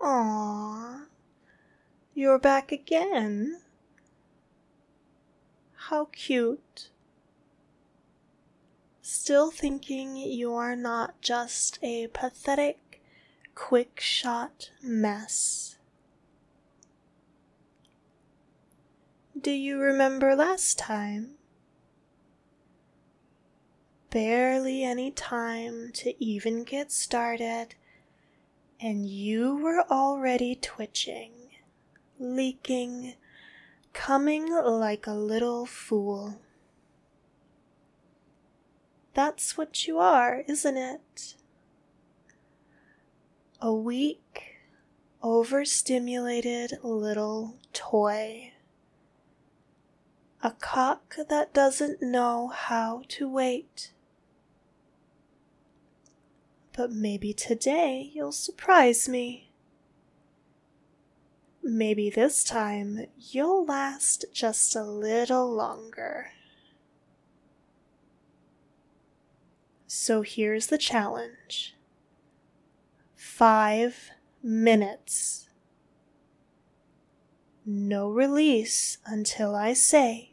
Aww, you're back again. How cute. Still thinking you are not just a pathetic, quick-shot mess. Do you remember last time? Barely any time to even get started, and you were already twitching, leaking, coming like a little fool. That's what you are, isn't it? A weak, overstimulated little toy. A cock that doesn't know how to wait. But maybe today you'll surprise me. Maybe this time you'll last just a little longer. So here's the challenge. 5 minutes. No release until I say.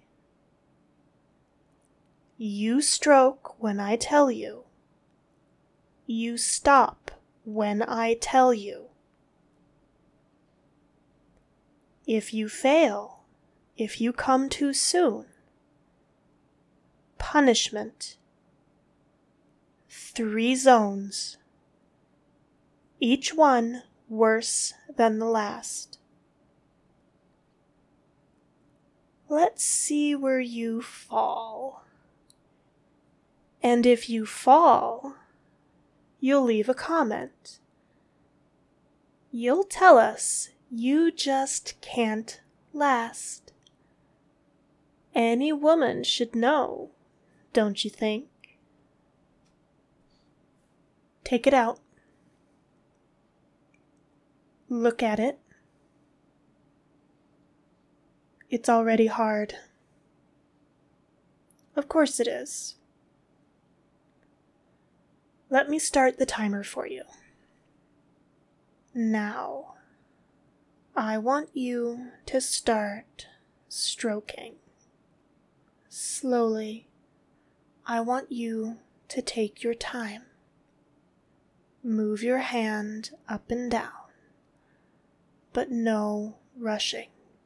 You stroke when I tell you. You stop when I tell you. If you fail, if you come too soon, punishment. 3 zones, each one worse than the last. Let's see where you fall. And if you fall, you'll leave a comment. You'll tell us you just can't last. Any woman should know, don't you think? Take it out. Look at it. It's already hard. Of course it is. Let me start the timer for you. Now, I want you to start stroking. Slowly, I want you to take your time. Move your hand up and down, but no rushing.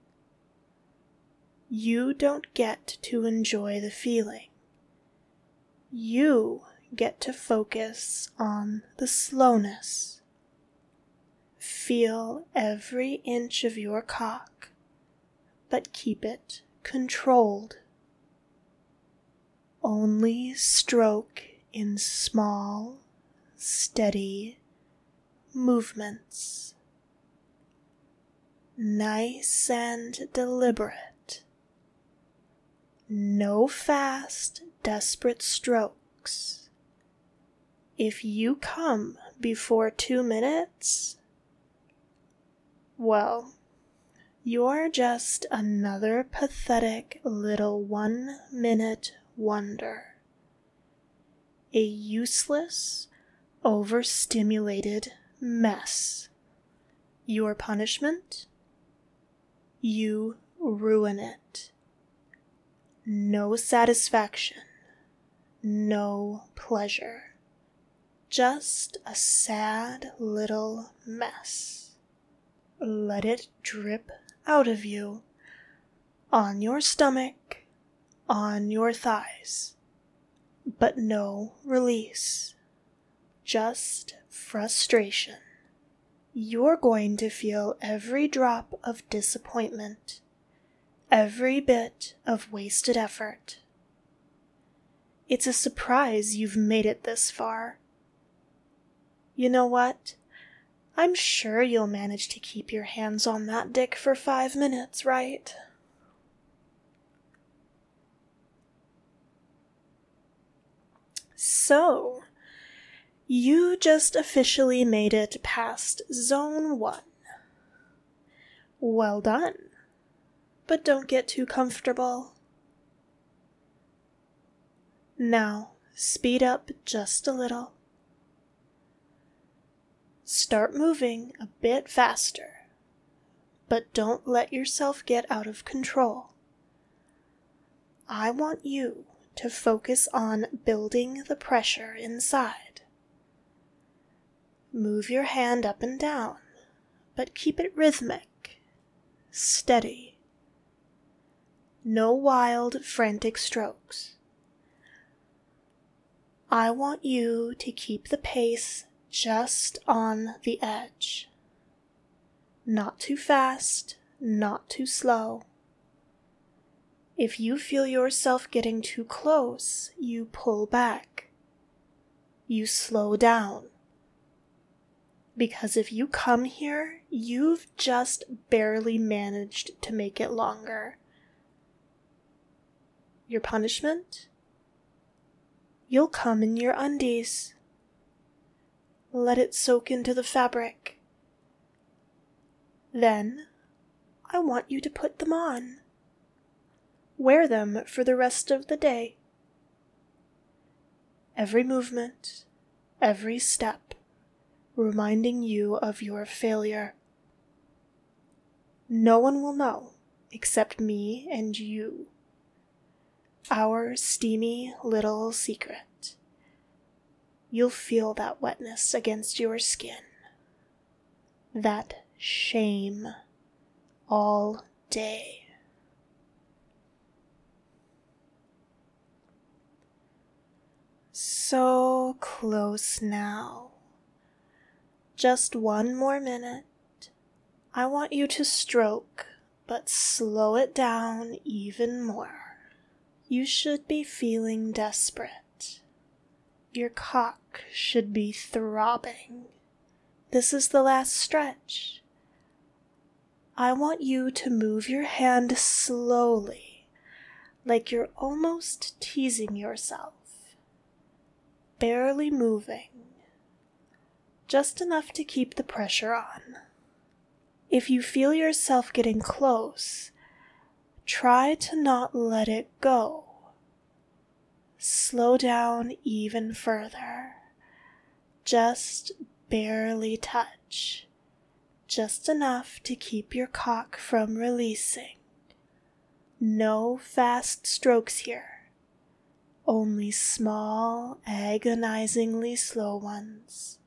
You don't get to enjoy the feeling. You get to focus on the slowness. Feel every inch of your cock, but keep it controlled. Only stroke in small, steady movements. Nice and deliberate. No fast, desperate strokes. If you come before 2 minutes, well, you're just another pathetic little 1-minute wonder. A useless, overstimulated mess. Your punishment? You ruin it. No satisfaction, no pleasure. Just a sad little mess. Let it drip out of you, on your stomach, on your thighs. But no release, just frustration. You're going to feel every drop of disappointment, every bit of wasted effort. It's a surprise you've made it this far. You know what? I'm sure you'll manage to keep your hands on that dick for 5 minutes, right? So, you just officially made it past Zone 1. Well done. But don't get too comfortable. Now, speed up just a little. Start moving a bit faster, but don't let yourself get out of control. I want you to focus on building the pressure inside. Move your hand up and down, but keep it rhythmic, steady. No wild, frantic strokes. I want you to keep the pace just on the edge. Not too fast, not too slow. If you feel yourself getting too close, you pull back. You slow down. Because if you come here, you've just barely managed to make it longer. Your punishment? You'll come in your undies. Let it soak into the fabric. Then, I want you to put them on. Wear them for the rest of the day. Every movement, every step, reminding you of your failure. No one will know except me and you. Our steamy little secret. You'll feel that wetness against your skin. That shame all day. So close now. Just one more minute. I want you to stroke, but slow it down even more. You should be feeling desperate. Your cock should be throbbing. This is the last stretch. I want you to move your hand slowly, like you're almost teasing yourself. Barely moving, just enough to keep the pressure on. If you feel yourself getting close, try to not let it go. Slow down even further. Just barely touch. Just enough to keep your cock from releasing. No fast strokes here. Only small, agonizingly slow ones.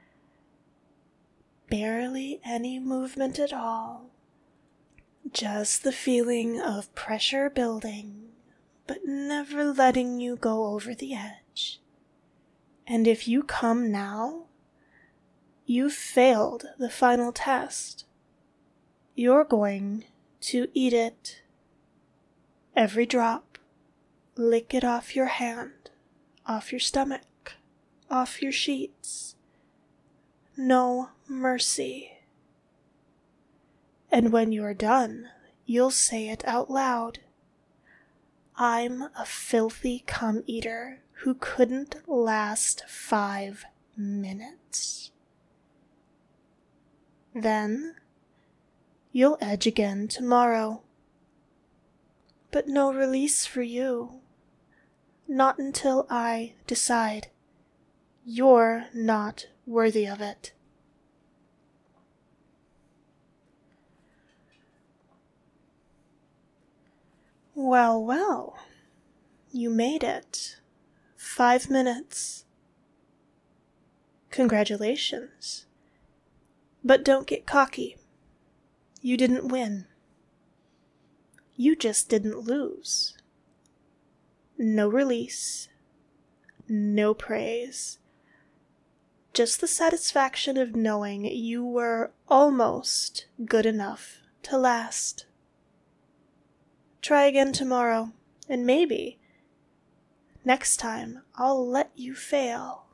Barely any movement at all. Just the feeling of pressure building, but never letting you go over the edge. And if you come now, you've failed the final test. You're going to eat it. Every drop. Lick it off your hand, off your stomach, off your sheets. No mercy. And when you're done, you'll say it out loud. I'm a filthy cum-eater who couldn't last 5 minutes. Then, you'll edge again tomorrow. But no release for you. Not until I decide you're not worthy of it. Well, well, you made it. 5 minutes. Congratulations. But don't get cocky. You didn't win. You just didn't lose. No release. No praise. Just the satisfaction of knowing you were almost good enough to last. Try again tomorrow, and maybe next time I'll let you fail.